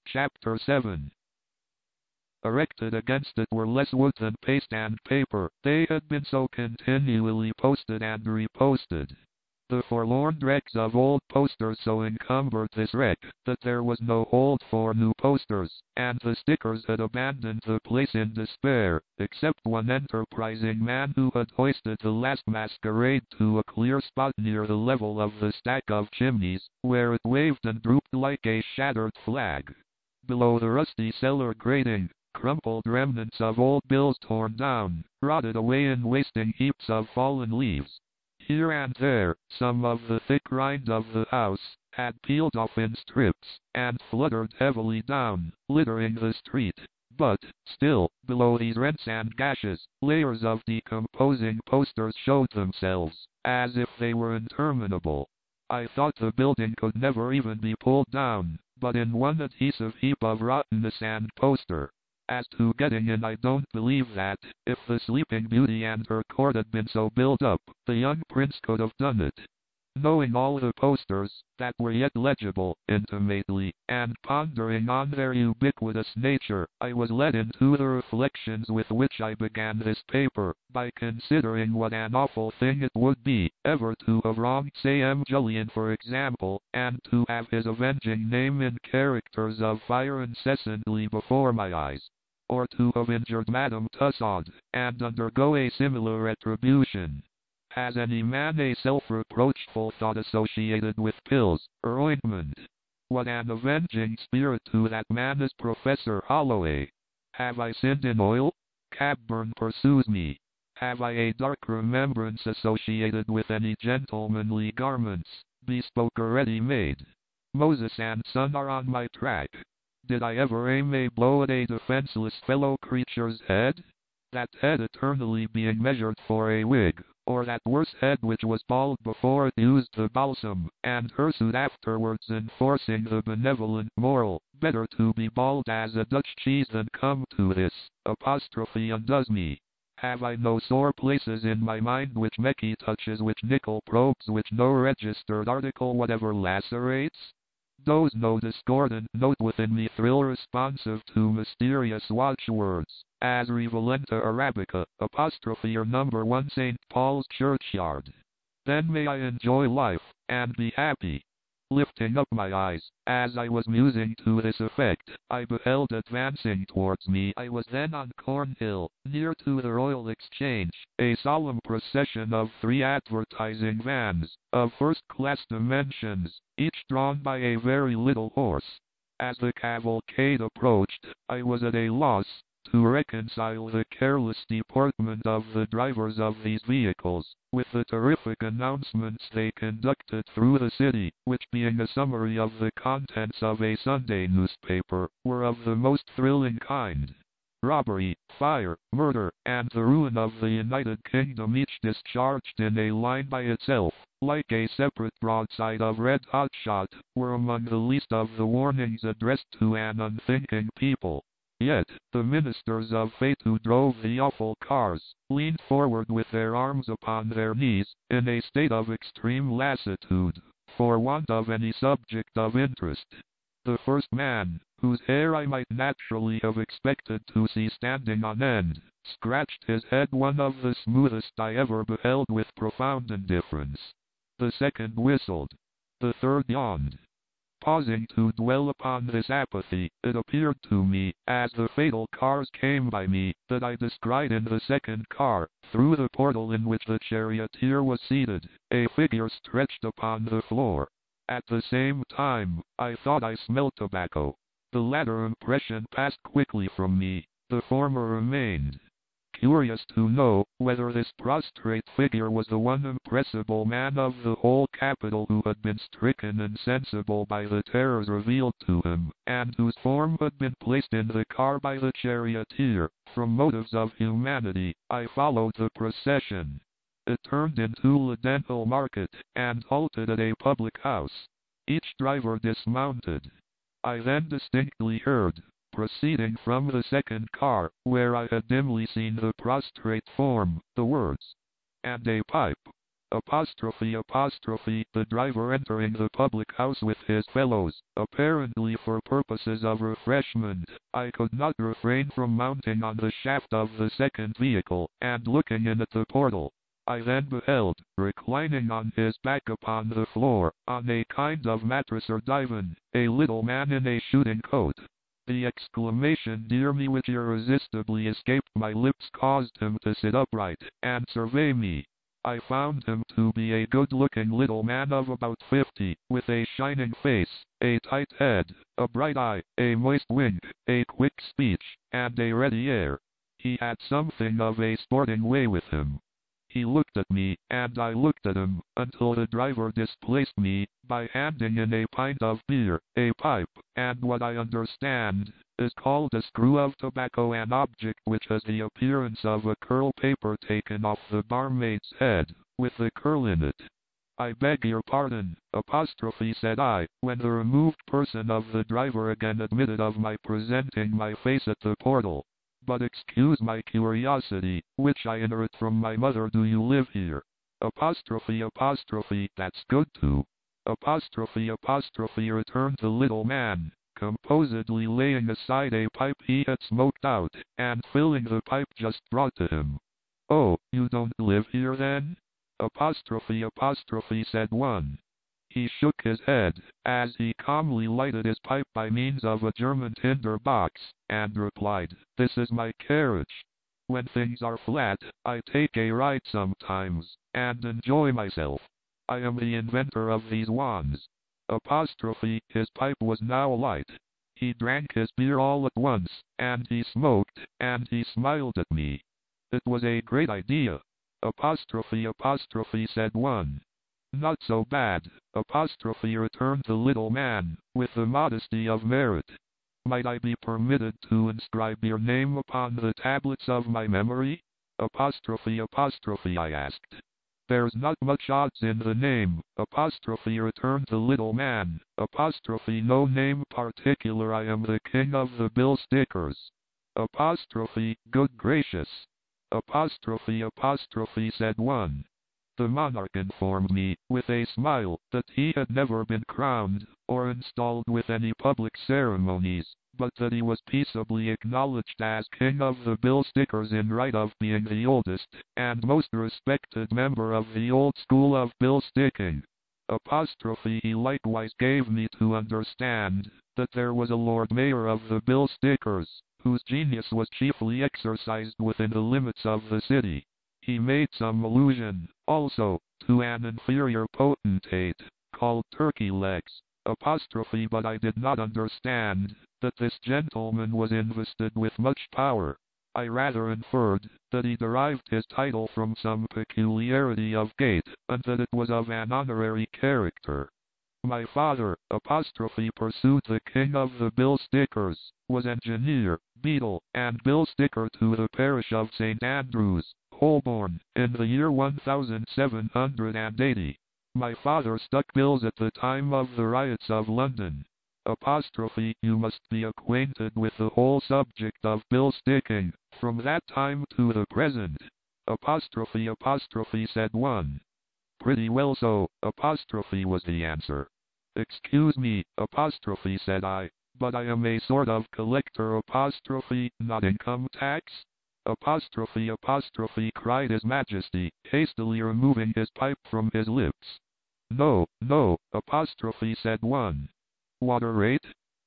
Chapter 7. Erected against it were less wood than paste and paper. They had been so continually posted and reposted. The forlorn dregs of old posters so encumbered this wreck that there was no hold for new posters, and the stickers had abandoned the place in despair, except one enterprising man who had hoisted the last masquerade to a clear spot near the level of the stack of chimneys, where it waved and drooped like a shattered flag. Below the rusty cellar grating, crumpled remnants of old bills torn down, rotted away in wasting heaps of fallen leaves. Here and there, some of the thick rind of the house had peeled off in strips, and fluttered heavily down, littering the street. But, still, below these rents and gashes, layers of decomposing posters showed themselves, as if they were interminable. I thought the building could never even be pulled down, but in one adhesive heap of rottenness and poster. As to getting in, I don't believe that, if the Sleeping Beauty and her court had been so built up, the young prince could have done it. Knowing all the posters, that were yet legible, intimately, and pondering on their ubiquitous nature, I was led into the reflections with which I began this paper, by considering what an awful thing it would be, ever to have wronged Sam Julian, for example, and to have his avenging name in characters of fire incessantly before my eyes. Or to have injured Madame Tussaud, and undergo a similar retribution. Has any man a self-reproachful thought associated with pills, or ointment? What an avenging spirit to that man is Professor Holloway. Have I sinned in oil? Cabburn pursues me. Have I a dark remembrance associated with any gentlemanly garments, bespoke or ready-made? Moses and Son are on my track. Did I ever aim a blow at a defenseless fellow creature's head? That head eternally being measured for a wig, or that worse head which was bald before it used the balsam, and hirsute afterwards, enforcing the benevolent moral, better to be bald as a Dutch cheese than come to this, apostrophe undoes me. Have I no sore places in my mind which Meckie touches, which nickel probes, which no registered article whatever lacerates? Does no discordant note within me thrill responsive to mysterious watchwords, as Revalenta Arabica, apostrophe or number 1 St. Paul's Churchyard? Then may I enjoy life, and be happy. Lifting up my eyes, as I was musing to this effect, I beheld advancing towards me, I was then on Cornhill, near to the Royal Exchange, a solemn procession of 3 advertising vans, of first-class dimensions, each drawn by a very little horse. As the cavalcade approached, I was at a loss to reconcile the careless deportment of the drivers of these vehicles, with the terrific announcements they conducted through the city, which, being a summary of the contents of a Sunday newspaper, were of the most thrilling kind. Robbery, fire, murder, and the ruin of the United Kingdom, each discharged in a line by itself, like a separate broadside of red-hot shot, were among the least of the warnings addressed to an unthinking people. Yet, the ministers of fate who drove the awful cars, leaned forward with their arms upon their knees, in a state of extreme lassitude, for want of any subject of interest. The first man, whose hair I might naturally have expected to see standing on end, scratched his head, one of the smoothest I ever beheld, with profound indifference. The second whistled. The third yawned. Pausing to dwell upon this apathy, it appeared to me, as the fatal cars came by me, that I descried in the second car, through the portal in which the charioteer was seated, a figure stretched upon the floor. At the same time, I thought I smelt tobacco. The latter impression passed quickly from me, the former remained. Curious to know whether this prostrate figure was the one impressible man of the whole capital who had been stricken insensible by the terrors revealed to him, and whose form had been placed in the car by the charioteer, from motives of humanity, I followed the procession. It turned into Leadenhall Market, and halted at a public house. Each driver dismounted. I then distinctly heard, proceeding from the second car, where I had dimly seen the prostrate form, the words, "And a pipe." The driver entering the public house with his fellows, apparently for purposes of refreshment. I could not refrain from mounting on the shaft of the second vehicle, and looking in at the portal. I then beheld, reclining on his back upon the floor, on a kind of mattress or divan, a little man in a shooting coat. The exclamation "Dear me" which irresistibly escaped my lips caused him to sit upright, and survey me. I found him to be a good-looking little man of about 50, with a shining face, a tight head, a bright eye, a moist wink, a quick speech, and a ready air. He had something of a sporting way with him. He looked at me, and I looked at him, until the driver displaced me, by handing in a pint of beer, a pipe, and what I understand is called a screw of tobacco, an object which has the appearance of a curl paper taken off the barmaid's head, with the curl in it. "I beg your pardon," said I, when the removed person of the driver again admitted of my presenting my face at the portal. "But excuse my curiosity, which I inherit from my mother. Do you live here?" That's good too. Returned the little man, composedly laying aside a pipe he had smoked out, and filling the pipe just brought to him. "Oh, you don't live here then?" said one. He shook his head, as he calmly lighted his pipe by means of a German tinder box, and replied, "This is my carriage. When things are flat, I take a ride sometimes, and enjoy myself. I am the inventor of these wands." His pipe was now alight. He drank his beer all at once, and he smoked, and he smiled at me. "It was a great idea." Said one. "Not so bad," returned the little man, with the modesty of merit. "Might I be permitted to inscribe your name upon the tablets of my memory?" I asked. "There's not much odds in the name," returned the little man. "No name particular. I am the king of the bill stickers." "Good gracious." Said one. The monarch informed me, with a smile, that he had never been crowned, or installed with any public ceremonies, but that he was peaceably acknowledged as king of the bill stickers in right of being the oldest, and most respected member of the old school of bill sticking. He likewise gave me to understand, that there was a Lord Mayor of the bill stickers, whose genius was chiefly exercised within the limits of the city. He made some allusion, also, to an inferior potentate, called Turkey Legs, but I did not understand, that this gentleman was invested with much power. I rather inferred, that he derived his title from some peculiarity of gait, and that it was of an honorary character. My father, pursued the king of the bill stickers, was engineer, beadle, and bill sticker to the parish of St. Andrews, Holborn, in the year 1780. My father stuck bills at the time of the riots of London. You must be acquainted with the whole subject of bill sticking, from that time to the present. Said one. "Pretty well so," was the answer. "Excuse me," said I, "but I am a sort of collector, not income tax?" Cried His Majesty, hastily removing his pipe from his lips. "No, no," said one. "Water rate?"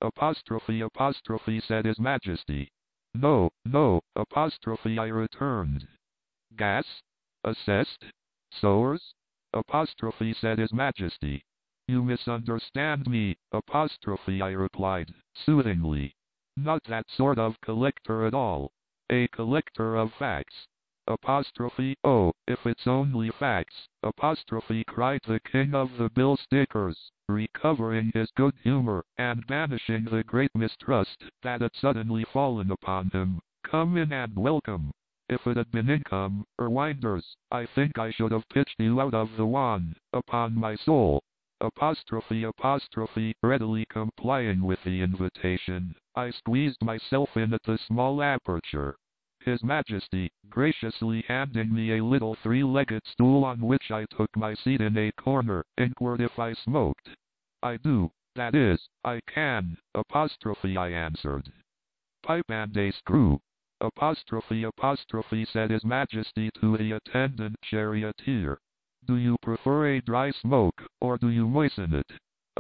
said His Majesty. "No, no," I returned. "Gas? Assessed? Sewers?" said His Majesty. "You misunderstand me," I replied, soothingly. "Not that sort of collector at all. A collector of facts." "Oh, if it's only facts," cried the king of the bill stickers, recovering his good humor, and banishing the great mistrust that had suddenly fallen upon him. "Come in and welcome. If it had been income, or winders, I think I should have pitched you out of the wand, upon my soul." Readily complying with the invitation, I squeezed myself in at the small aperture. His Majesty, graciously handing me a little three-legged stool on which I took my seat in a corner, inquired if I smoked. I do, that is, I can, I answered. Pipe and a screw. Said His Majesty to the attendant charioteer. Do you prefer a dry smoke, or do you moisten it?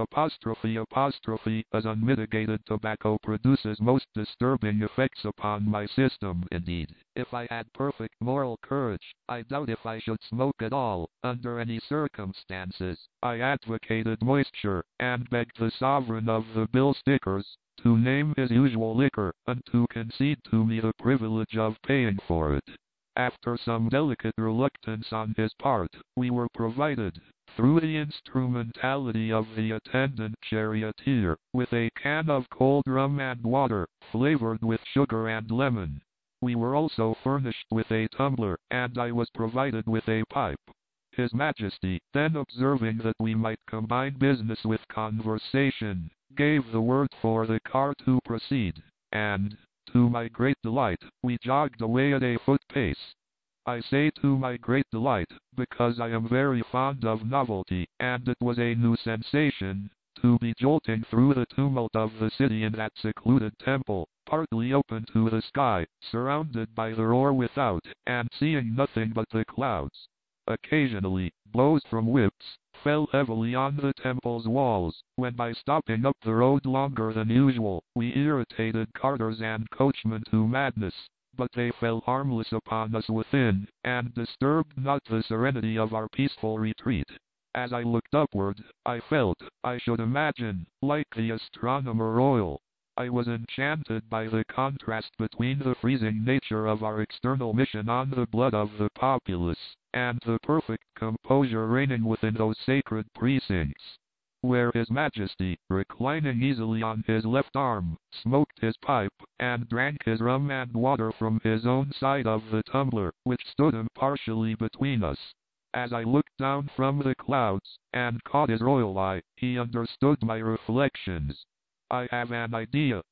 As unmitigated tobacco produces most disturbing effects upon my system. Indeed, if I had perfect moral courage, I doubt if I should smoke at all, under any circumstances. I advocated moisture, and begged the sovereign of the bill stickers to name his usual liquor, and to concede to me the privilege of paying for it. After some delicate reluctance on his part, we were provided, through the instrumentality of the attendant charioteer, with a can of cold rum and water, flavored with sugar and lemon. We were also furnished with a tumbler, and I was provided with a pipe. His Majesty, then observing that we might combine business with conversation, gave the word for the car to proceed, and, to my great delight, we jogged away at a foot pace. I say to my great delight, because I am very fond of novelty, and it was a new sensation, to be jolting through the tumult of the city in that secluded temple, partly open to the sky, surrounded by the roar without, and seeing nothing but the clouds. Occasionally, blows from whips fell heavily on the temple's walls, when by stopping up the road longer than usual, we irritated carters and coachmen to madness, but they fell harmless upon us within, and disturbed not the serenity of our peaceful retreat. As I looked upward, I felt, I should imagine, like the astronomer royal. I was enchanted by the contrast between the freezing nature of our external mission on the blood of the populace, and the perfect composure reigning within those sacred precincts, where His Majesty, reclining easily on his left arm, smoked his pipe, and drank his rum and water from his own side of the tumbler, which stood impartially between us. As I looked down from the clouds, and caught his royal eye, he understood my reflections. I have an idea,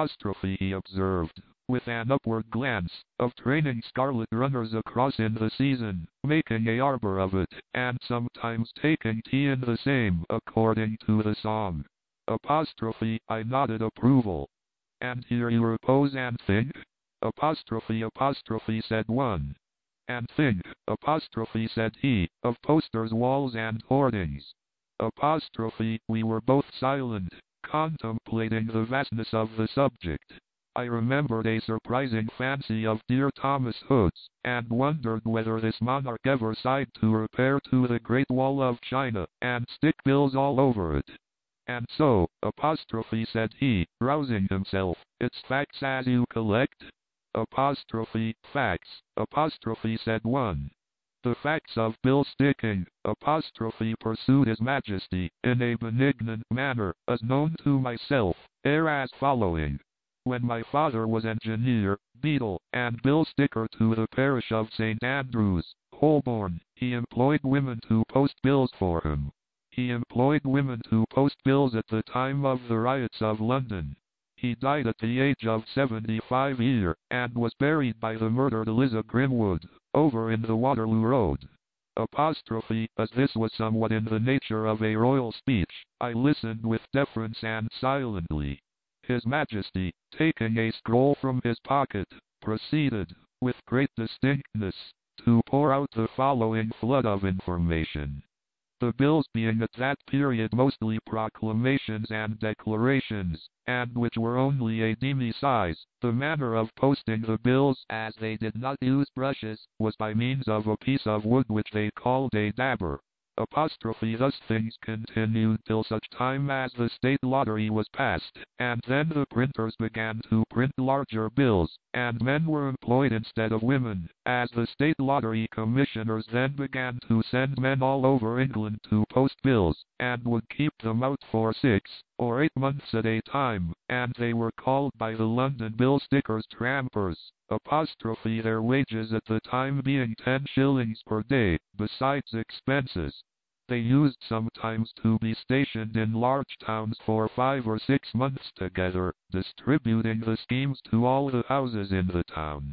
he observed, with an upward glance, of training scarlet runners across in the season, making a arbor of it, and sometimes taking tea in the same, according to the song. I nodded approval. And here you repose and think? Said one. And think, said he, of posters, walls, and hoardings. We were both silent, contemplating the vastness of the subject. I remembered a surprising fancy of dear Thomas Hood's, and wondered whether this monarch ever sighed to repair to the Great Wall of China, and stick bills all over it. And so, said he, rousing himself, it's facts as you collect? Facts, said one. The facts of bill sticking, pursued His Majesty, in a benignant manner, as known to myself, are as following. When my father was engineer, beadle, and bill sticker to the parish of St. Andrews, Holborn, he employed women to post bills for him. He employed women to post bills at the time of the riots of London. He died at the age of 75 years, and was buried by the murdered Eliza Grimwood, over in the Waterloo Road. As this was somewhat in the nature of a royal speech, I listened with deference and silently. His Majesty, taking a scroll from his pocket, proceeded, with great distinctness, to pour out the following flood of information. The bills being at that period mostly proclamations and declarations, and which were only a demi-size, the manner of posting the bills, as they did not use brushes, was by means of a piece of wood which they called a dabber. Thus things continued till such time as the state lottery was passed, and then the printers began to print larger bills, and men were employed instead of women, as the state lottery commissioners then began to send men all over England to post bills, and would keep them out for 6 or 8 months at a time, and they were called by the London bill stickers trampers. Their wages at the time being 10 shillings per day, besides expenses. They used sometimes to be stationed in large towns for 5 or 6 months together, distributing the schemes to all the houses in the town.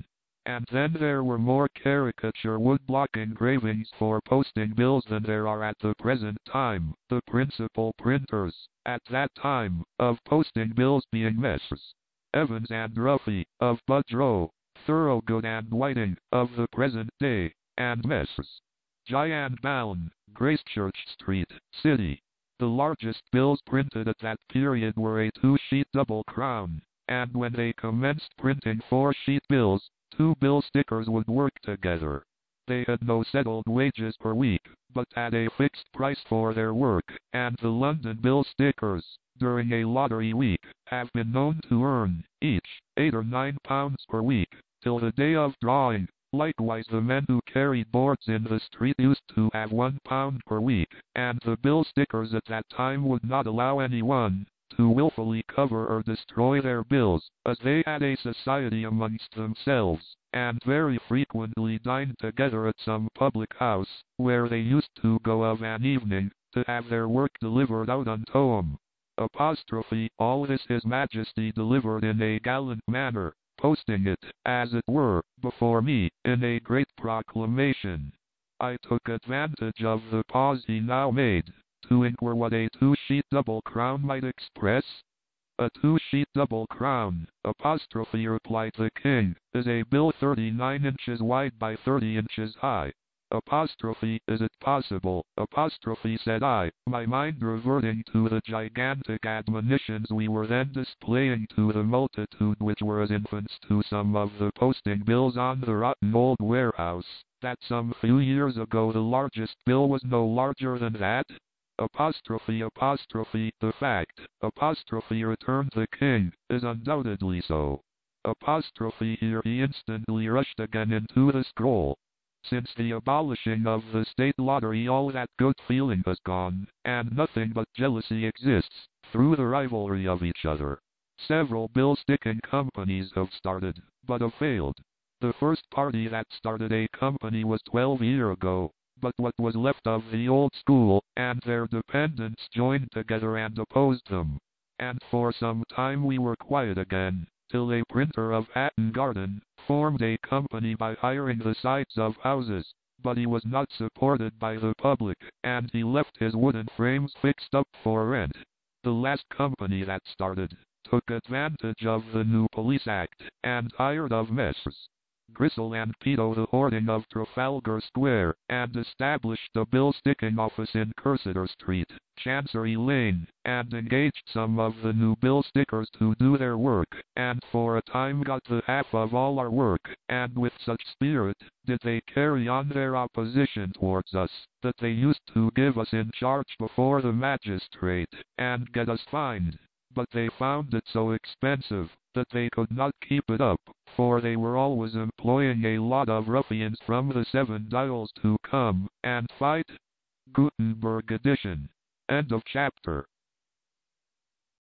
And then there were more caricature woodblock engravings for posting bills than there are at the present time, the principal printers, at that time, of posting bills being Messrs. Evans and Ruffy, of Budrow, Thorogood and Whiting, of the present day, and Messrs. Jye and Ballon, Gracechurch Street, City. The largest bills printed at that period were a 2-sheet double crown, and when they commenced printing 4-sheet bills, 2 bill stickers would work together. They had no settled wages per week, but had a fixed price for their work, and the London bill stickers, during a lottery week, have been known to earn, each, £8 or £9 per week, till the day of drawing. Likewise the men who carried boards in the street used to have £1 per week, and the bill stickers at that time would not allow anyone to willfully cover or destroy their bills, as they had a society amongst themselves, and very frequently dined together at some public house, where they used to go of an evening, to have their work delivered out unto 'em. All this His Majesty delivered in a gallant manner, posting it, as it were, before me, in a great proclamation. I took advantage of the pause he now made, to inquire what a 2-sheet double crown might express. A 2-sheet double crown, replied the king, is a bill 39 inches wide by 30 inches high. Is it possible, said I, my mind reverting to the gigantic admonitions we were then displaying to the multitude which were as infants to some of the posting bills on the rotten old warehouse, that some few years ago the largest bill was no larger than that? The fact, returned the king, is undoubtedly so. Here he instantly rushed again into the scroll. Since the abolishing of the state lottery all that good feeling has gone, and nothing but jealousy exists, through the rivalry of each other. Several bill-sticking companies have started, but have failed. The first party that started a company was 12 years ago, but what was left of the old school, and their dependents joined together and opposed them. And for some time we were quiet again, till a printer of Hatton Garden formed a company by hiring the sides of houses, but he was not supported by the public, and he left his wooden frames fixed up for rent. The last company that started took advantage of the new Police Act, and hired of Messrs. Gristle and Peto the hoarding of Trafalgar Square, and established a bill-sticking office in Cursitor Street, Chancery Lane, and engaged some of the new bill-stickers to do their work, and for a time got the half of all our work, and with such spirit did they carry on their opposition towards us, that they used to give us in charge before the magistrate, and get us fined. But they found it so expensive, that they could not keep it up, for they were always employing a lot of ruffians from the 7 Dials to come and fight. Gutenberg edition. End of chapter.